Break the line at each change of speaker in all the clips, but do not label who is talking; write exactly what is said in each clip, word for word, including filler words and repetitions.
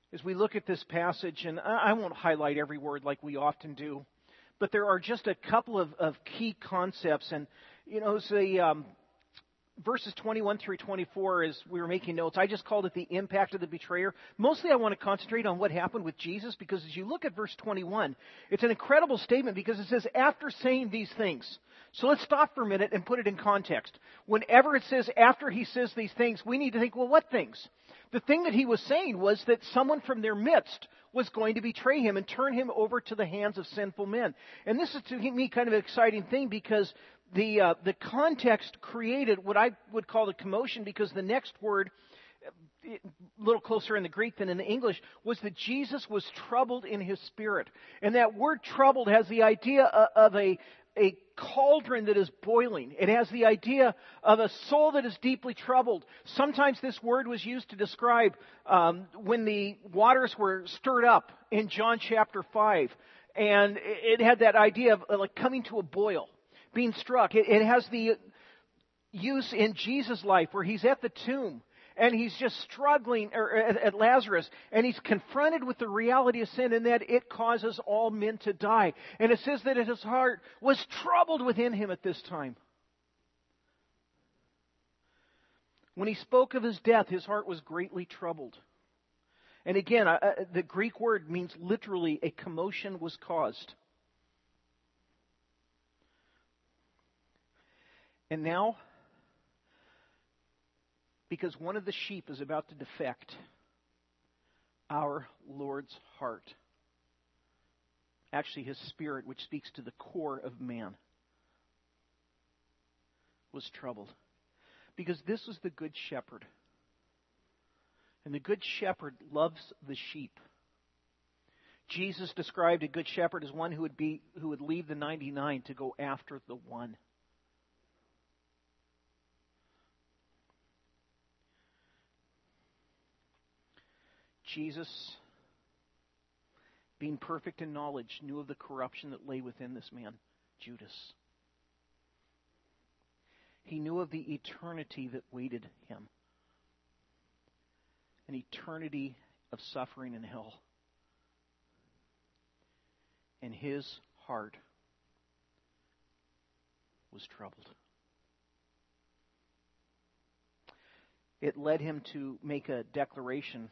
as we look at this passage, and I won't highlight every word like we often do, but there are just a couple of, of key concepts. And, you know, the um, verses twenty-one through twenty-four, as we were making notes, I just called it the impact of the betrayer. Mostly I want to concentrate on what happened with Jesus, because as you look at verse twenty-one, it's an incredible statement because it says, after saying these things. So let's stop for a minute and put it in context. Whenever it says after he says these things, we need to think, well, what things? The thing that he was saying was that someone from their midst was going to betray him and turn him over to the hands of sinful men. And this is to me kind of an exciting thing, because the uh, the context created what I would call a commotion, because the next word, a little closer in the Greek than in the English, was that Jesus was troubled in his spirit. And that word troubled has the idea of a a cauldron that is boiling. It has the idea of a soul that is deeply troubled. Sometimes this word was used to describe um, when the waters were stirred up in John chapter five. And it had that idea of like coming to a boil, being struck. It, it has the use in Jesus' life where he's at the tomb and he's just struggling or at, at Lazarus, and he's confronted with the reality of sin and that it causes all men to die. And it says that his heart was troubled within him at this time. When he spoke of his death, his heart was greatly troubled. And again, uh, the Greek word means literally a commotion was caused. And now, because one of the sheep is about to defect, our Lord's heart, actually his spirit, which speaks to the core of man, was troubled. Because this was the good shepherd. And the good shepherd loves the sheep. Jesus described a good shepherd as one who would be who would leave the ninety-nine to go after the one. Jesus, being perfect in knowledge, knew of the corruption that lay within this man, Judas. He knew of the eternity that waited him. An eternity of suffering in hell. And his heart was troubled. It led him to make a declaration.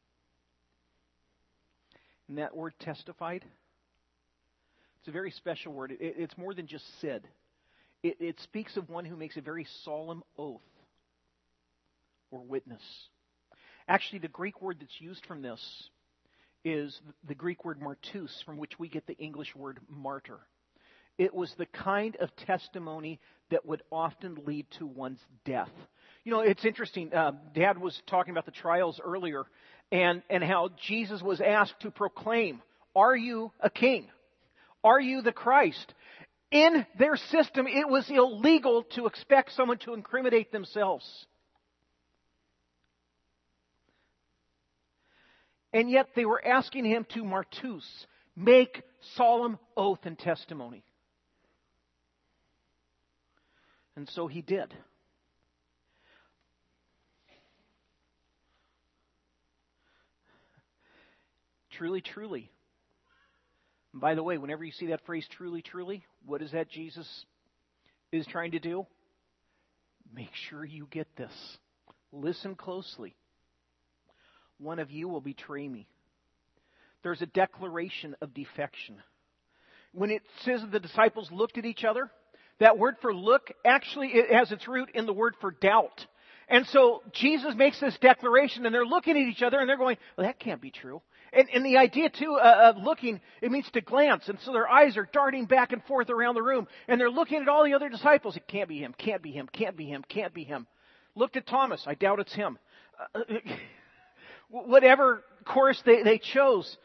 And that word testified, it's a very special word. It, it's more than just said. It, it speaks of one who makes a very solemn oath or witness. Actually, the Greek word that's used from this is the Greek word martus, from which we get the English word martyr. It was the kind of testimony that would often lead to one's death. You know, it's interesting. Uh, Dad was talking about the trials earlier, and, and how Jesus was asked to proclaim, are you a king? Are you the Christ? In their system, it was illegal to expect someone to incriminate themselves. And yet they were asking him to martus, make solemn oath and testimony. And so he did. Truly, truly. And by the way, whenever you see that phrase, truly, truly, what is that Jesus is trying to do? Make sure you get this. Listen closely. One of you will betray me. There's a declaration of defection. When it says the disciples looked at each other, that word for look actually it has its root in the word for doubt. And so Jesus makes this declaration, and they're looking at each other, and they're going, well, that can't be true. And, and the idea, too, uh, of looking, it means to glance. And so their eyes are darting back and forth around the room. And they're looking at all the other disciples. It can't be him, can't be him, can't be him, can't be him. Looked at Thomas. I doubt it's him. Uh, whatever course they, they chose.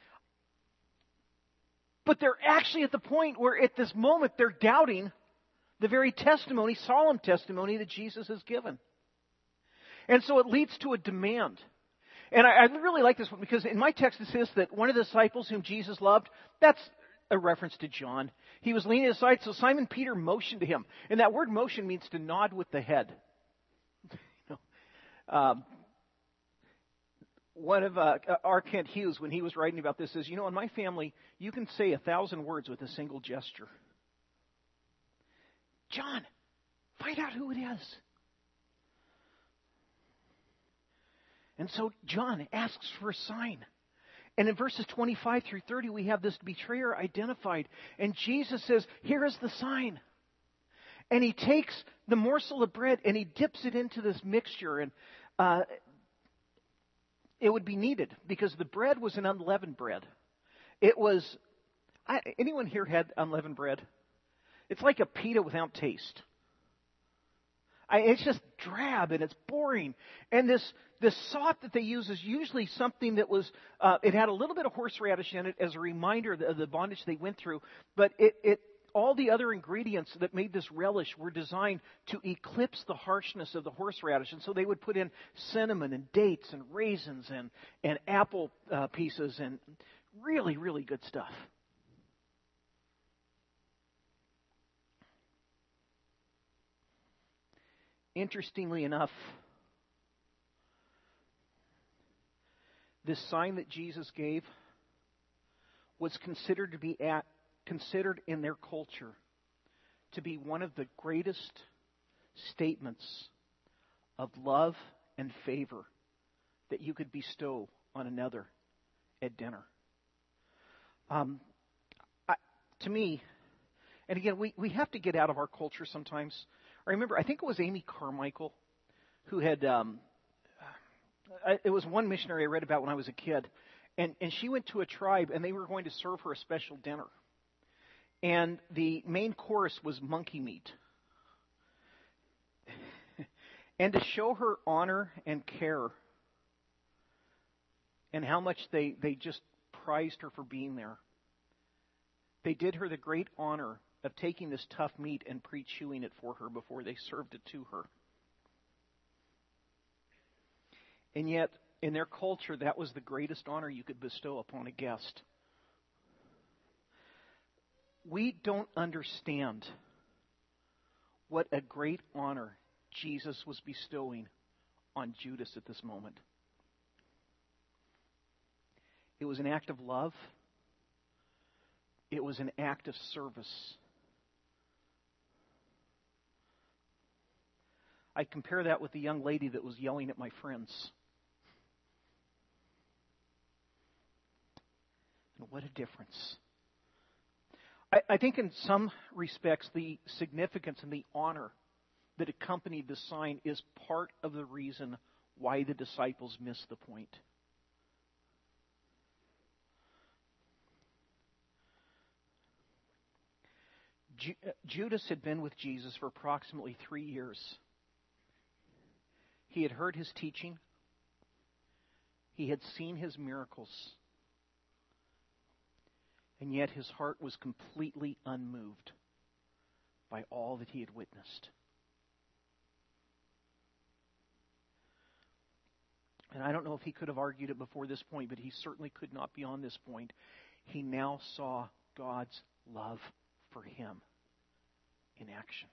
But they're actually at the point where at this moment they're doubting the very testimony, solemn testimony that Jesus has given. And so it leads to a demand. And I, I really like this one because in my text it says that one of the disciples whom Jesus loved, that's a reference to John. He was leaning aside, so Simon Peter motioned to him. And that word motion means to nod with the head. you know, um, one of uh, R. Kent Hughes, when he was writing about this, says, you know, in my family, you can say a thousand words with a single gesture. John, find out who it is. And so John asks for a sign. And in verses twenty-five through thirty, we have this betrayer identified. And Jesus says, here is the sign. And he takes the morsel of bread and he dips it into this mixture. And uh, it would be needed because the bread was an unleavened bread. It was, I, anyone here had unleavened bread? It's like a pita without taste. I, it's just drab and it's boring. And this this salt that they use is usually something that was, uh, it had a little bit of horseradish in it as a reminder of the, of the bondage they went through. But it, it all the other ingredients that made this relish were designed to eclipse the harshness of the horseradish. And so they would put in cinnamon and dates and raisins and, and apple uh, pieces and really, really good stuff. Interestingly enough, this sign that Jesus gave was considered to be at, considered in their culture to be one of the greatest statements of love and favor that you could bestow on another at dinner. Um, I, to me, and again, we, we have to get out of our culture sometimes. I remember, I think it was Amy Carmichael who had, um, I, it was one missionary I read about when I was a kid. And, and she went to a tribe and they were going to serve her a special dinner. And the main course was monkey meat. And to show her honor and care and how much they, they just prized her for being there, they did her the great honor of taking this tough meat and pre-chewing it for her before they served it to her. And yet, in their culture, that was the greatest honor you could bestow upon a guest. We don't understand what a great honor Jesus was bestowing on Judas at this moment. It was an act of love. It was an act of service. I compare that with the young lady that was yelling at my friends. And what a difference. I, I think in some respects the significance and the honor that accompanied the sign is part of the reason why the disciples missed the point. Ju- Judas had been with Jesus for approximately three years. He had heard his teaching. He had seen his miracles. And yet his heart was completely unmoved by all that he had witnessed. And I don't know if he could have argued it before this point, but he certainly could not beyond this point. He now saw God's love for him in action.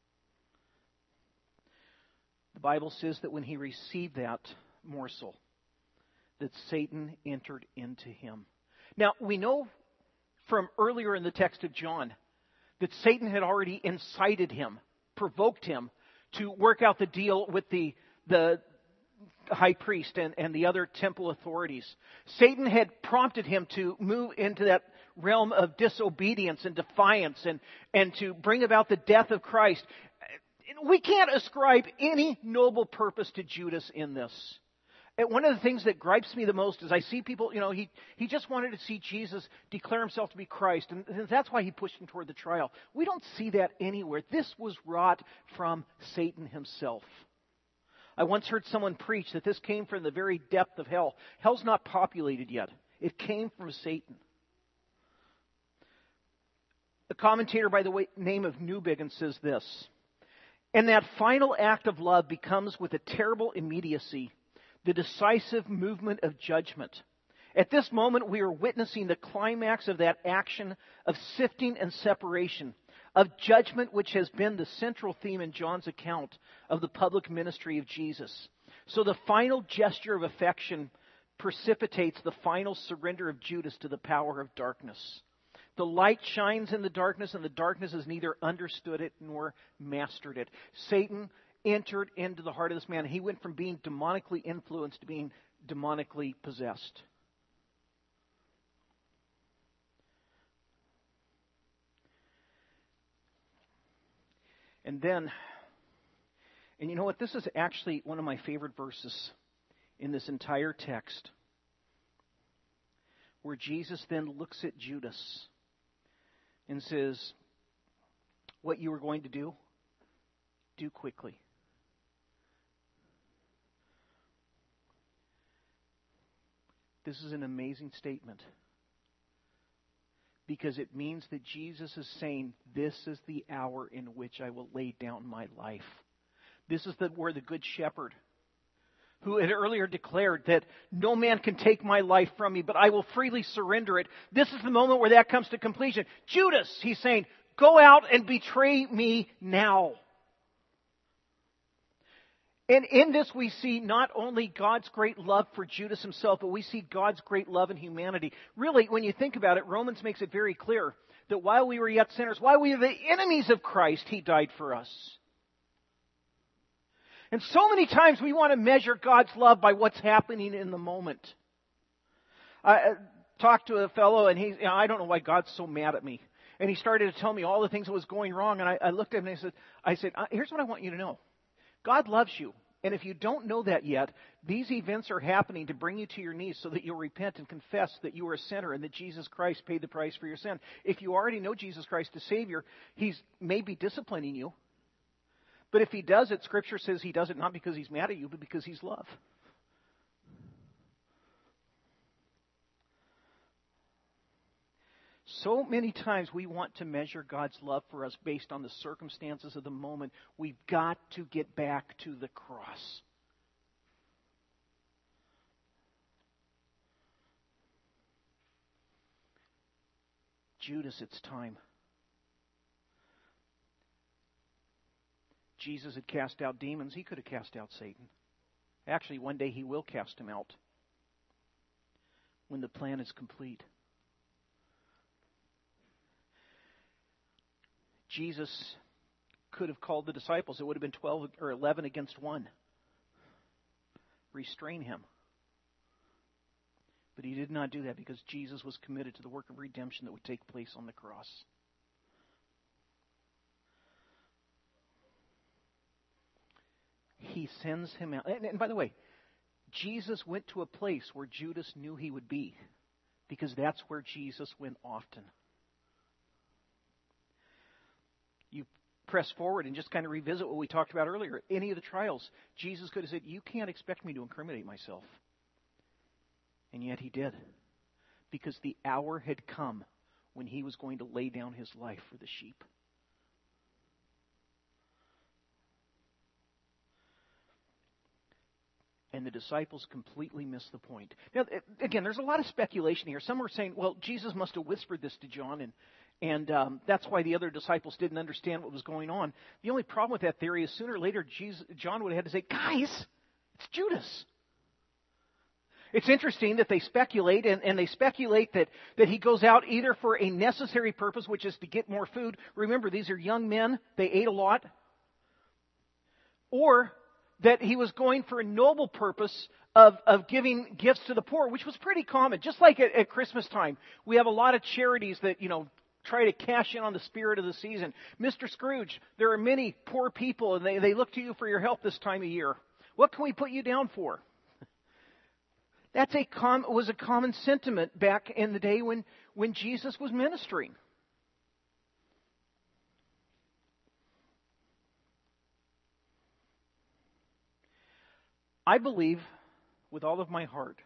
The Bible says that when he received that morsel, that Satan entered into him. Now, we know from earlier in the text of John that Satan had already incited him, provoked him to work out the deal with the, the high priest and, and the other temple authorities. Satan had prompted him to move into that realm of disobedience and defiance and, and to bring about the death of Christ. We can't ascribe any noble purpose to Judas in this. And one of the things that gripes me the most is I see people, you know, he, he just wanted to see Jesus declare himself to be Christ, and that's why he pushed him toward the trial. We don't see that anywhere. This was wrought from Satan himself. I once heard someone preach that this came from the very depth of hell. Hell's not populated yet. It came from Satan. A commentator by the way, name of Newbigin says this: and that final act of love becomes with a terrible immediacy the decisive movement of judgment. At this moment, we are witnessing the climax of that action of sifting and separation, of judgment, which has been the central theme in John's account of the public ministry of Jesus. So the final gesture of affection precipitates the final surrender of Judas to the power of darkness. The light shines in the darkness, and the darkness has neither understood it nor mastered it. Satan entered into the heart of this man. He went from being demonically influenced to being demonically possessed. And then, and you know what? This is actually one of my favorite verses in this entire text, where Jesus then looks at Judas and says, what you were going to do, do quickly. This is an amazing statement, because it means that Jesus is saying, this is the hour in which I will lay down my life. This is the, where the Good Shepherd, who had earlier declared that no man can take my life from me, but I will freely surrender it. This is the moment where that comes to completion. Judas, he's saying, go out and betray me now. And in this we see not only God's great love for Judas himself, but we see God's great love in humanity. Really, when you think about it, Romans makes it very clear that while we were yet sinners, while we were the enemies of Christ, He died for us. And so many times we want to measure God's love by what's happening in the moment. I talked to a fellow, and he, you know, I don't know why God's so mad at me. And he started to tell me all the things that was going wrong. And I, I looked at him and I said, I said, here's what I want you to know. God loves you. And if you don't know that yet, these events are happening to bring you to your knees so that you'll repent and confess that you are a sinner and that Jesus Christ paid the price for your sin. If you already know Jesus Christ as Savior, He's maybe disciplining you. But if He does it, Scripture says He does it not because He's mad at you, but because He's love. So many times we want to measure God's love for us based on the circumstances of the moment. We've got to get back to the cross. Judas, it's time. Jesus had cast out demons. He could have cast out Satan. Actually, one day He will cast him out when the plan is complete. Jesus could have called the disciples. It would have been twelve or eleven against one. Restrain him. But He did not do that because Jesus was committed to the work of redemption that would take place on the cross. He sends him out. And, and by the way, Jesus went to a place where Judas knew he would be, because that's where Jesus went often. You press forward and just kind of revisit what we talked about earlier. Any of the trials, Jesus could have said, you can't expect me to incriminate myself. And yet He did. Because the hour had come when He was going to lay down His life for the sheep. And the disciples completely missed the point. Now, again, there's a lot of speculation here. Some are saying, well, Jesus must have whispered this to John, and And um, that's why the other disciples didn't understand what was going on. The only problem with that theory is sooner or later, Jesus, John would have had to say, guys, it's Judas. It's interesting that they speculate, and, and they speculate that, that he goes out either for a necessary purpose, which is to get more food. Remember, these are young men. They ate a lot. Or that he was going for a noble purpose of, of giving gifts to the poor, which was pretty common. Just like at, at Christmas time, we have a lot of charities that, you know, try to cash in on the spirit of the season. Mister Scrooge, there are many poor people, and they, they look to you for your help this time of year. What can we put you down for? That's a com- was a common sentiment back in the day when, when Jesus was ministering. I believe with all of my heart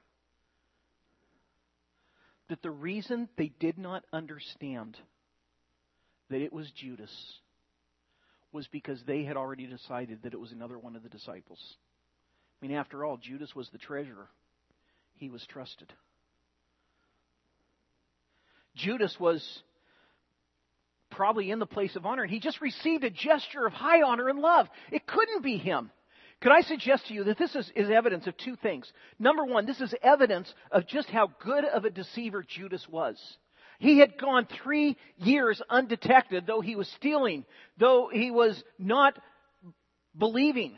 that the reason they did not understand that it was Judas was because they had already decided that it was another one of the disciples. I mean, after all, Judas was the treasurer. He was trusted. Judas was probably in the place of honor, and he just received a gesture of high honor and love. It couldn't be him. Could I suggest to you that this is, is evidence of two things? Number one, this is evidence of just how good of a deceiver Judas was. He had gone three years undetected, though he was stealing, though he was not believing.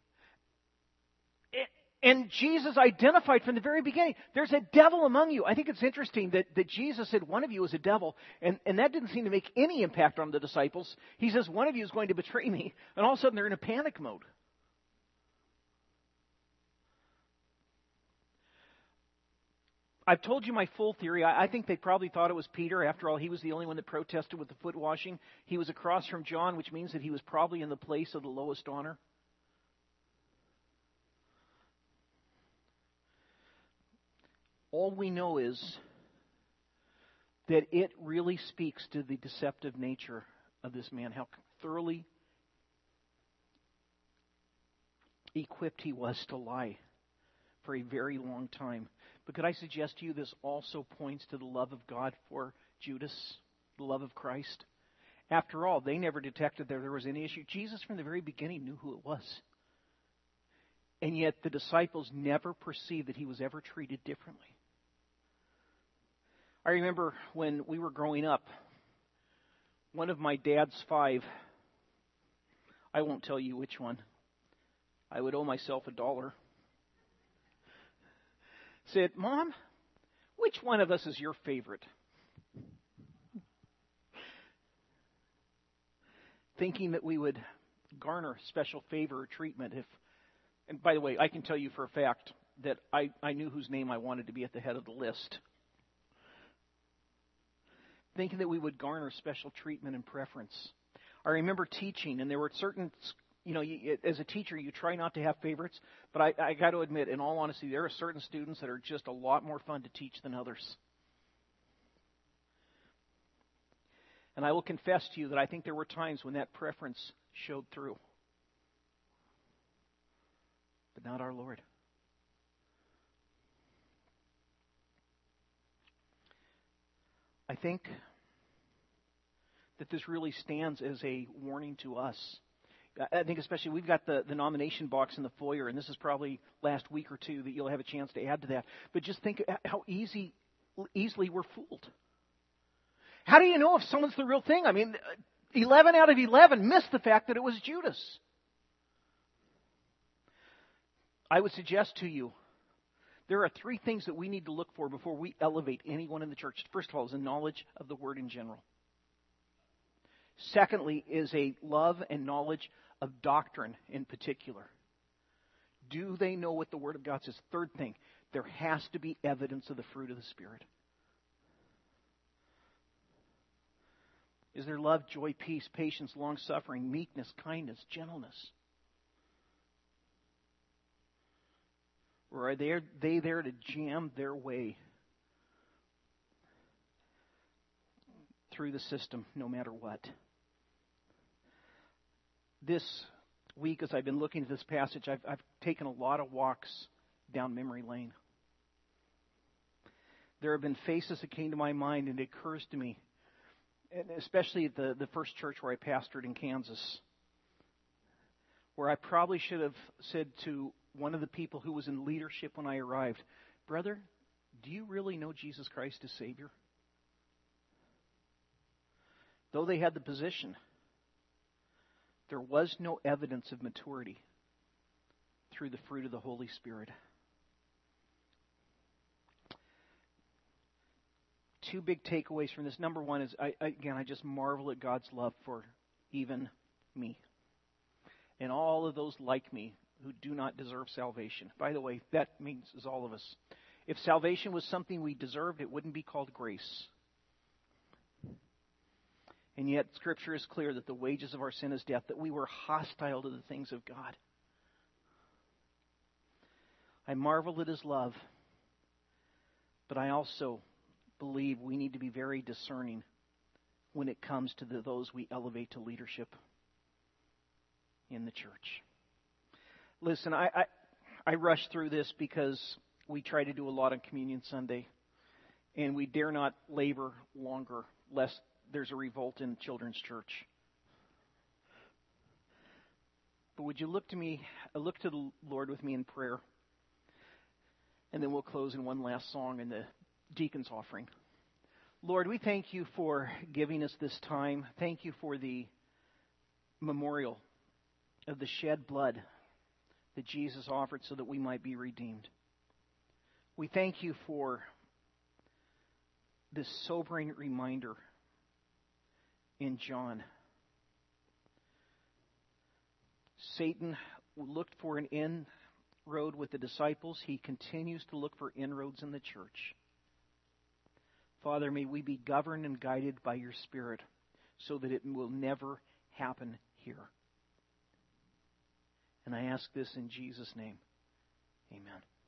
And Jesus identified from the very beginning, there's a devil among you. I think it's interesting that, that Jesus said one of you is a devil, and, and that didn't seem to make any impact on the disciples. He says one of you is going to betray me, and all of a sudden they're in a panic mode. I've told you my full theory. I, I think they probably thought it was Peter. After all, he was the only one that protested with the foot washing. He was across from John, which means that he was probably in the place of the lowest honor. All we know is that it really speaks to the deceptive nature of this man, how thoroughly equipped he was to lie for a very long time. But could I suggest to you this also points to the love of God for Judas, the love of Christ? After all, they never detected that there was any issue. Jesus from the very beginning knew who it was. And yet the disciples never perceived that he was ever treated differently. I remember when we were growing up, one of my dad's five, I won't tell you which one, I would owe myself a dollar, said, "Mom, which one of us is your favorite?" Thinking that we would garner special favor or treatment if, and by the way, I can tell you for a fact that I, I knew whose name I wanted to be at the head of the list. Thinking that we would garner special treatment and preference. I remember teaching, and there were certain, you know, you, as a teacher, you try not to have favorites, but I, I got to admit, in all honesty, there are certain students that are just a lot more fun to teach than others. And I will confess to you that I think there were times when that preference showed through. But not our Lord. I think that this really stands as a warning to us. I think especially we've got the, the nomination box in the foyer, and this is probably last week or two that you'll have a chance to add to that. But just think how easy, easily we're fooled. How do you know if someone's the real thing? I mean, eleven out of eleven missed the fact that it was Judas. I would suggest to you, there are three things that we need to look for before we elevate anyone in the church. First of all, is a knowledge of the Word in general. Secondly, is a love and knowledge of doctrine in particular. Do they know what the Word of God says? Third thing, there has to be evidence of the fruit of the Spirit. Is there love, joy, peace, patience, long-suffering, meekness, kindness, gentleness? Or are they, they there to jam their way through the system no matter what? This week, as I've been looking at this passage, I've, I've taken a lot of walks down memory lane. There have been faces that came to my mind, and it occurs to me, and especially at the, the first church where I pastored in Kansas, where I probably should have said to one of the people who was in leadership when I arrived, "Brother, do you really know Jesus Christ as Savior?" Though they had the position, there was no evidence of maturity through the fruit of the Holy Spirit. Two big takeaways from this. Number one is, I, again, I just marvel at God's love for even me and all of those like me who do not deserve salvation. By the way, that means is all of us. If salvation was something we deserved, it wouldn't be called grace. And yet, Scripture is clear that the wages of our sin is death, that we were hostile to the things of God. I marvel at His love, but I also believe we need to be very discerning when it comes to the, those we elevate to leadership in the church. Listen, I, I I rush through this because we try to do a lot on Communion Sunday, and we dare not labor longer lest there's a revolt in children's church. But would you look to me, look to the Lord with me in prayer? And then we'll close in one last song in the deacon's offering. Lord, we thank you for giving us this time. Thank you for the memorial of the shed blood that Jesus offered so that we might be redeemed. We thank you for this sobering reminder in John. Satan looked for an inroad with the disciples. He continues to look for inroads in the church. Father, may we be governed and guided by your Spirit so that it will never happen here. And I ask this in Jesus' name. Amen.